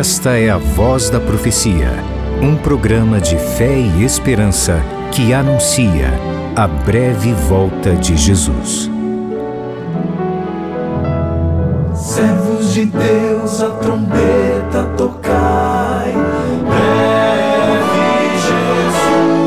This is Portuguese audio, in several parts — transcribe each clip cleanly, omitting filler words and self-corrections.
Esta é a Voz da Profecia, um programa de fé e esperança que anuncia a breve volta de Jesus. Servos de Deus, a trombeta tocai, breve Jesus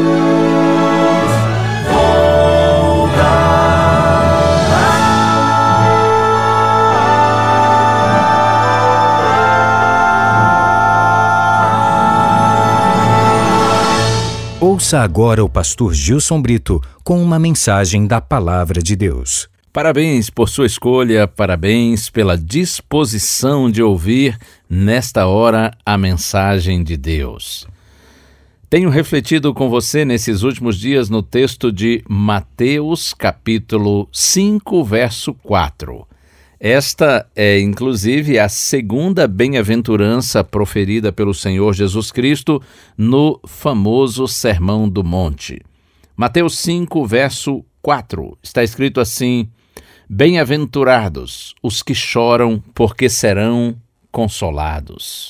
voltará. Ouça agora o pastor Gilson Brito com uma mensagem da Palavra de Deus. Parabéns por sua escolha, parabéns pela disposição de ouvir nesta hora a mensagem de Deus. Tenho refletido com você nesses últimos dias no texto de Mateus, capítulo 5, verso 4. Esta é, inclusive, a segunda bem-aventurança proferida pelo Senhor Jesus Cristo no famoso Sermão do Monte. Mateus 5, verso 4, está escrito assim: Bem-aventurados os que choram, porque serão consolados.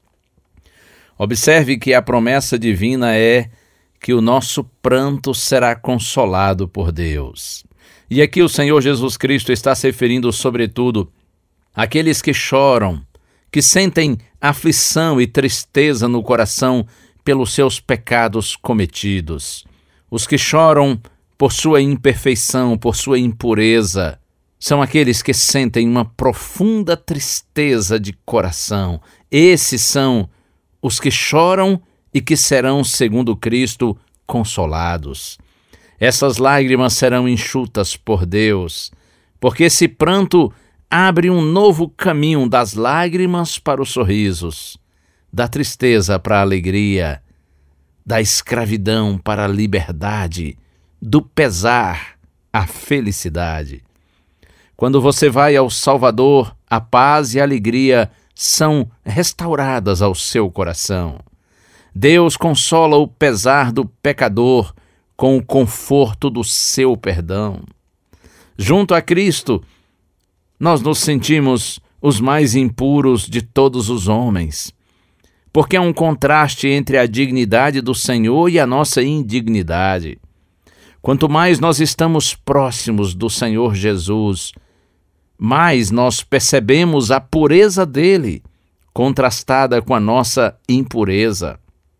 Observe que a promessa divina é que o nosso pranto será consolado por Deus. E aqui o Senhor Jesus Cristo está se referindo, sobretudo, àqueles que choram, que sentem aflição e tristeza no coração pelos seus pecados cometidos. Os que choram por sua imperfeição, por sua impureza, são aqueles que sentem uma profunda tristeza de coração. Esses são os que choram e que serão, segundo Cristo, consolados. Essas lágrimas serão enxutas por Deus, porque esse pranto abre um novo caminho das lágrimas para os sorrisos, da tristeza para a alegria, da escravidão para a liberdade, do pesar à felicidade. Quando você vai ao Salvador, a paz e a alegria são restauradas ao seu coração. Deus consola o pesar do pecador com o conforto do seu perdão. Junto a Cristo, nós nos sentimos os mais impuros de todos os homens, porque há um contraste entre a dignidade do Senhor e a nossa indignidade. Quanto mais nós estamos próximos do Senhor Jesus, mais nós percebemos a pureza dele, contrastada com a nossa impureza.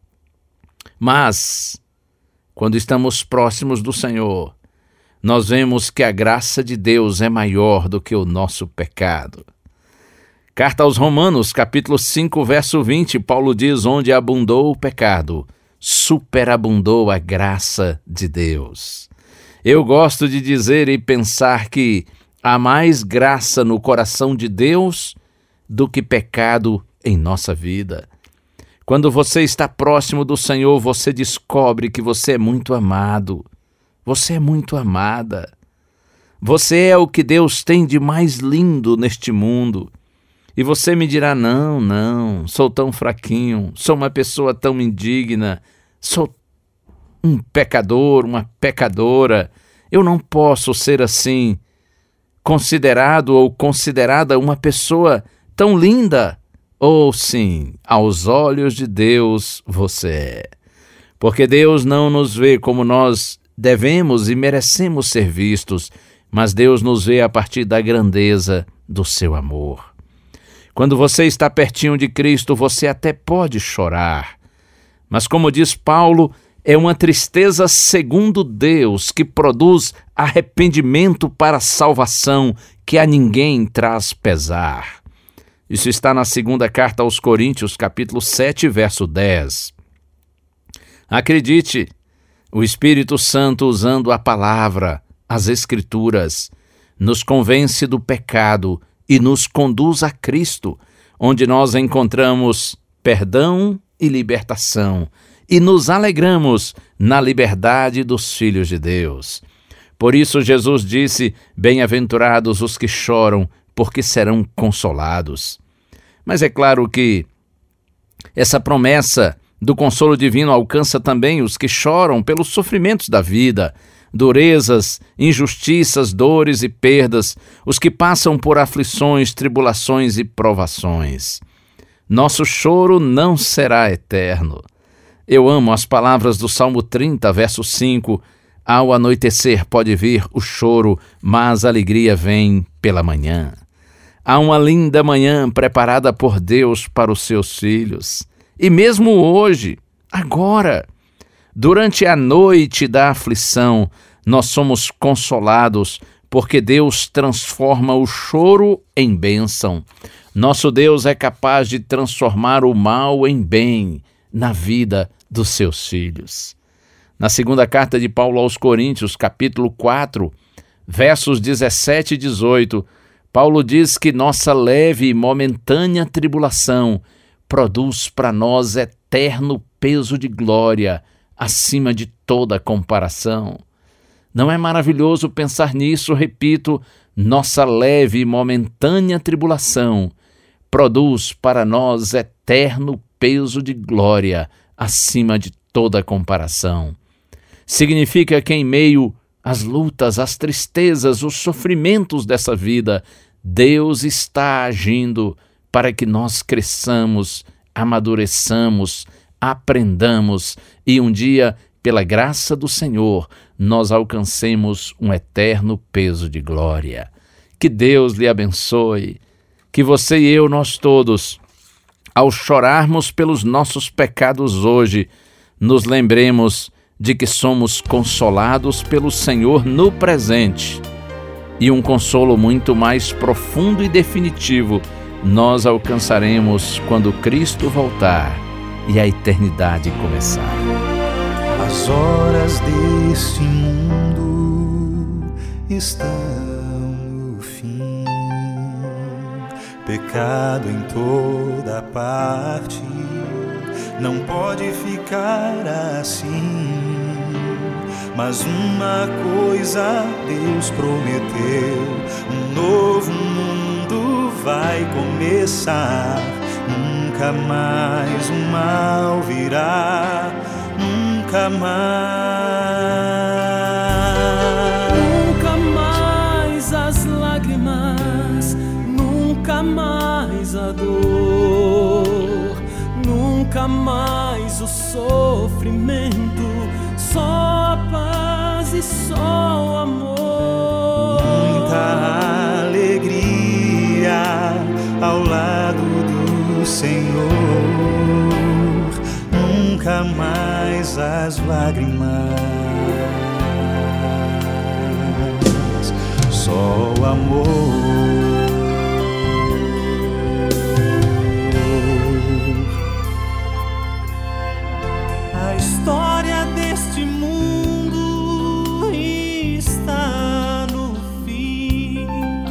Mas, quando estamos próximos do Senhor, nós vemos que a graça de Deus é maior do que o nosso pecado. Carta aos Romanos, capítulo 5, verso 20, Paulo diz: onde abundou o pecado, superabundou a graça de Deus. Eu gosto de dizer e pensar que há mais graça no coração de Deus do que pecado em nossa vida. Quando você está próximo do Senhor, você descobre que você é muito amado. Você é muito amada. Você é o que Deus tem de mais lindo neste mundo. E você me dirá: não, sou tão fraquinho, sou uma pessoa tão indigna, sou um pecador, uma pecadora. Eu não posso ser assim, considerado ou considerada uma pessoa tão linda. Ou sim, aos olhos de Deus você é. Porque Deus não nos vê como nós devemos e merecemos ser vistos, mas Deus nos vê a partir da grandeza do seu amor. Quando você está pertinho de Cristo, você até pode chorar, mas como diz Paulo, é uma tristeza segundo Deus que produz arrependimento para a salvação, que a ninguém traz pesar. Isso está na segunda carta aos Coríntios, capítulo 7, verso 10. Acredite, o Espírito Santo, usando a palavra, as Escrituras, nos convence do pecado e nos conduz a Cristo, onde nós encontramos perdão e libertação, e nos alegramos na liberdade dos filhos de Deus. Por isso Jesus disse: bem-aventurados os que choram, porque serão consolados. Mas é claro que essa promessa do consolo divino alcança também os que choram pelos sofrimentos da vida, durezas, injustiças, dores e perdas, os que passam por aflições, tribulações e provações. Nosso choro não será eterno. Eu amo as palavras do Salmo 30, verso 5. Ao anoitecer pode vir o choro, mas a alegria vem pela manhã. Há uma linda manhã preparada por Deus para os seus filhos. E mesmo hoje, agora, durante a noite da aflição, nós somos consolados porque Deus transforma o choro em bênção. Nosso Deus é capaz de transformar o mal em bem na vida dos seus filhos. Na segunda carta de Paulo aos Coríntios, capítulo 4, versos 17 e 18, Paulo diz que nossa leve e momentânea tribulação produz para nós eterno peso de glória acima de toda comparação. Não é maravilhoso pensar nisso? Repito, nossa leve e momentânea tribulação produz para nós eterno peso de glória acima de toda comparação. Significa que em meio às lutas, às tristezas, os sofrimentos dessa vida, Deus está agindo para que nós cresçamos, amadureçamos, aprendamos e um dia, pela graça do Senhor, nós alcancemos um eterno peso de glória. Que Deus lhe abençoe, que você e eu, nós todos, ao chorarmos pelos nossos pecados hoje, nos lembremos de que somos consolados pelo Senhor no presente. E um consolo muito mais profundo e definitivo nós alcançaremos quando Cristo voltar e a eternidade começar. As horas deste mundo estão no fim, pecado em toda parte, não pode ficar assim. Mas uma coisa Deus prometeu, um novo mundo vai começar. Nunca mais o mal virá, nunca mais. Nunca mais as lágrimas, nunca mais a dor, nunca mais o sofrimento, só a paz e só o amor. Muita alegria ao lado do Senhor, nunca mais as lágrimas, só o amor. A história deste mundo está no fim,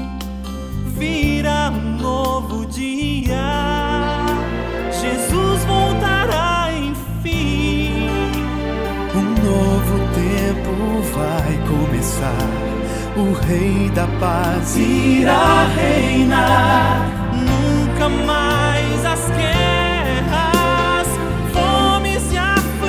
virá um novo dia, Jesus voltará enfim. Um novo tempo vai começar, o Rei da Paz irá reinar. Nunca mais as guerras, fomes e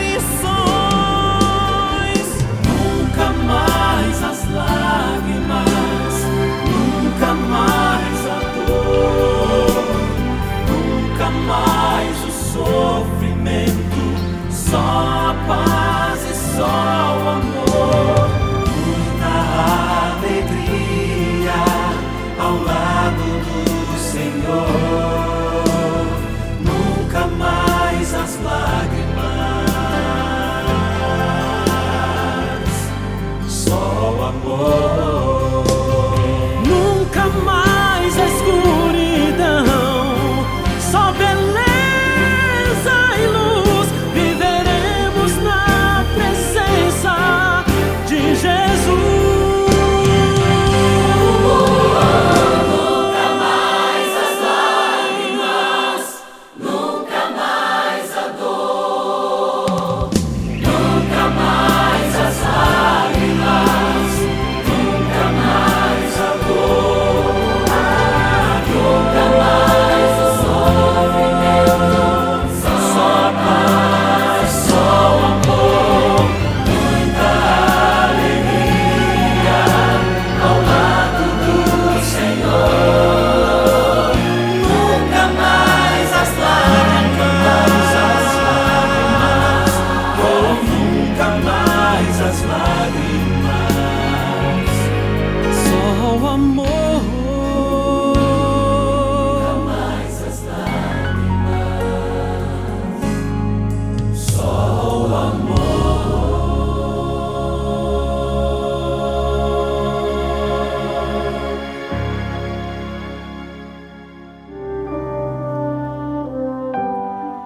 aflições, Nunca mais as lágrimas, nunca mais a dor, nunca mais o sofrimento, só a paz e só o amor. Muita alegria ao lado do Senhor,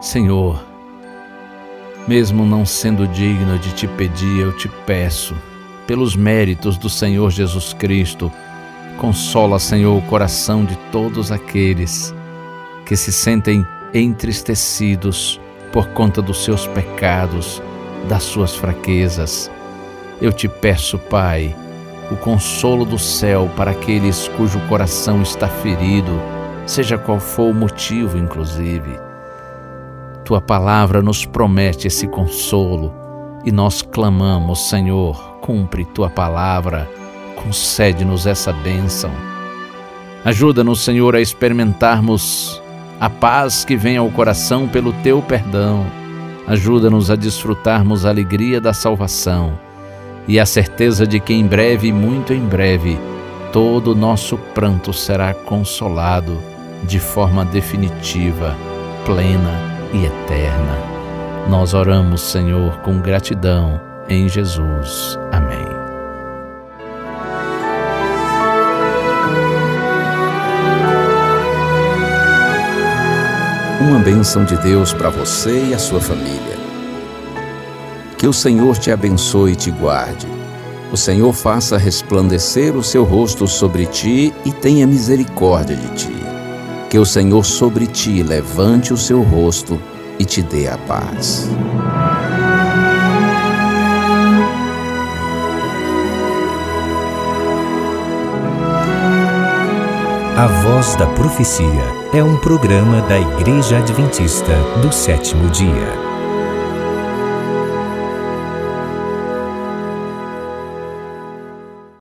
Senhor, mesmo não sendo digno de te pedir, eu te peço, pelos méritos do Senhor Jesus Cristo, consola, Senhor, o coração de todos aqueles que se sentem entristecidos por conta dos seus pecados, das suas fraquezas. Eu te peço, Pai, o consolo do céu para aqueles cujo coração está ferido, seja qual for o motivo, inclusive. Tua palavra nos promete esse consolo e nós clamamos, Senhor, cumpre Tua palavra, concede-nos essa bênção. Ajuda-nos, Senhor, a experimentarmos a paz que vem ao coração pelo Teu perdão. Ajuda-nos a desfrutarmos a alegria da salvação e a certeza de que em breve, muito em breve, todo o nosso pranto será consolado de forma definitiva, plena e eterna. Nós oramos, Senhor, com gratidão em Jesus. Amém. Uma bênção de Deus para você e a sua família. Que o Senhor te abençoe e te guarde. O Senhor faça resplandecer o seu rosto sobre ti e tenha misericórdia de ti. Que o Senhor sobre ti levante o seu rosto e te dê a paz. A Voz da Profecia é um programa da Igreja Adventista do Sétimo Dia.